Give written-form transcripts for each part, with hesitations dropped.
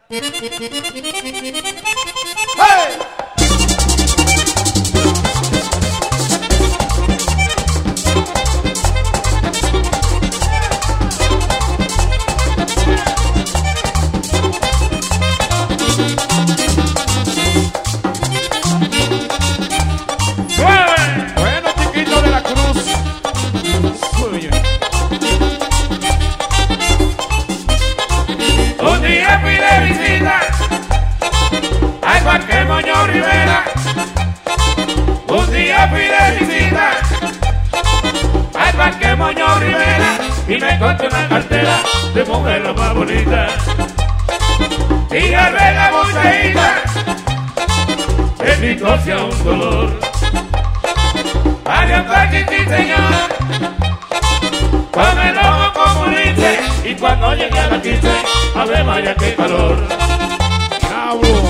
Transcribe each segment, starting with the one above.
¡Hey! Bueno, Chiquito de la Cruz. Muy bien. Un día fui de visita al Parque Moño Rivera. Un día fui de visita al Parque Moño Rivera y me encontré una cartera de mujer la más bonita. Y al ver la botellita en mi coche un dolor. Había un paquete, señor, con el lobo como dice, y cuando llegué a la 15, ave María, qué calor. Diablo.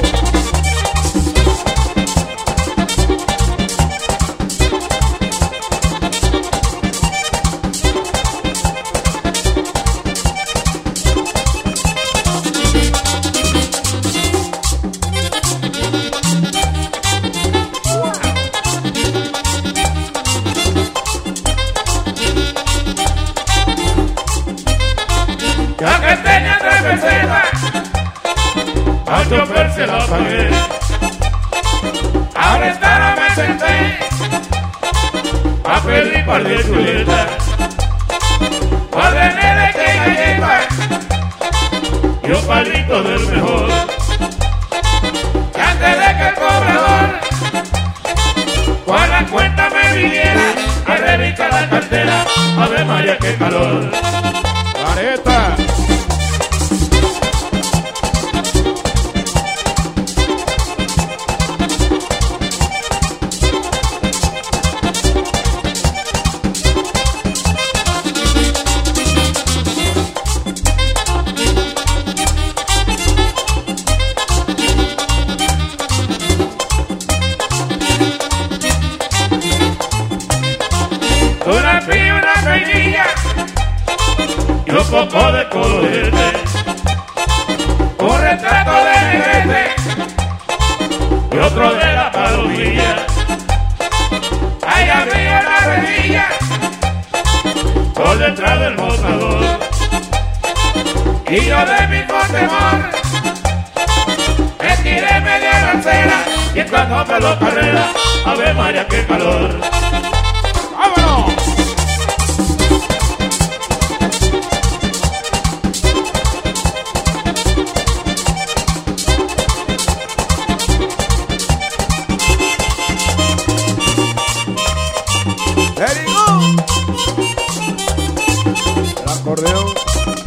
La que tenía 3 pesetas, al chofer se la pagué. Ahora estará me senté a pedir par de chuletas, par de nene que galleta y un palito del mejor. Que antes de que el cobrador con la cuenta me viniera a revisar la cartera, ave María, qué calor. Careta. Una pilla, una peinilla y un poco de colorete, un retrato de negrete y otro de la palomilla. Ahí abría la rejilla por detrás del mostrador y yo de mismo temor me tiré media lancera y cuando me lo carrera, ave María, qué calor. ¡Vámonos! Very good. El acordeón.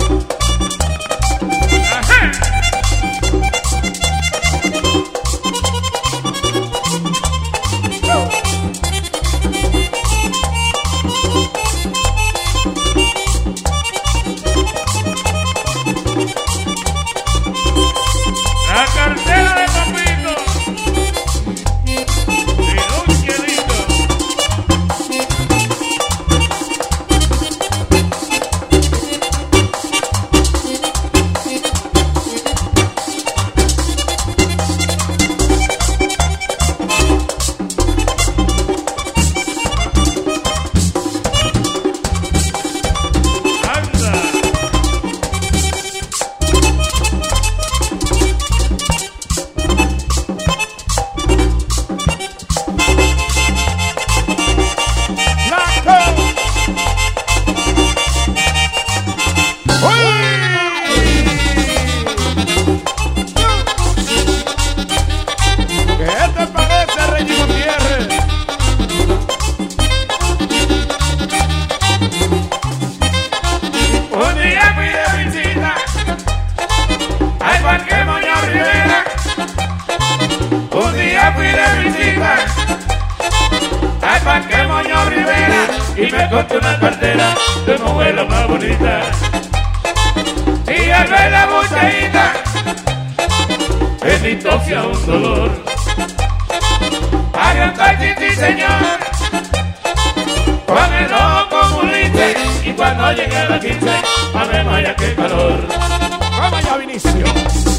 Ajá. La cartera de papito y un hielito. Anda. ¡Blanco! ¿Qué te parece, Rey Gutiérrez? Un día fui de visita al Parque Moño Rivera. Un día fui de visita al Parque Moño Rivera y me encontré una cartera de mujer la más bonita. Y al ver la botellita en mi tosia un dolor. Había un taxi, señor, con el ojo como un lince y cuando llegué a la 15, ave María, qué calor. ¡Vamos ya, Vinicio!